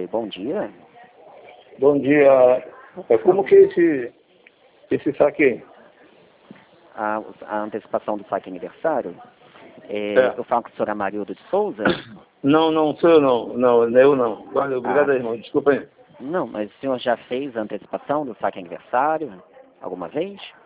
Oi, bom dia. Bom dia. Como que é esse saque? A antecipação do saque aniversário. É. Eu falo com o senhor Amarildo de Souza? Não, sou eu não. Não, eu não. Olha, obrigado, irmão. Desculpa aí. Não, mas o senhor já fez a antecipação do saque aniversário alguma vez?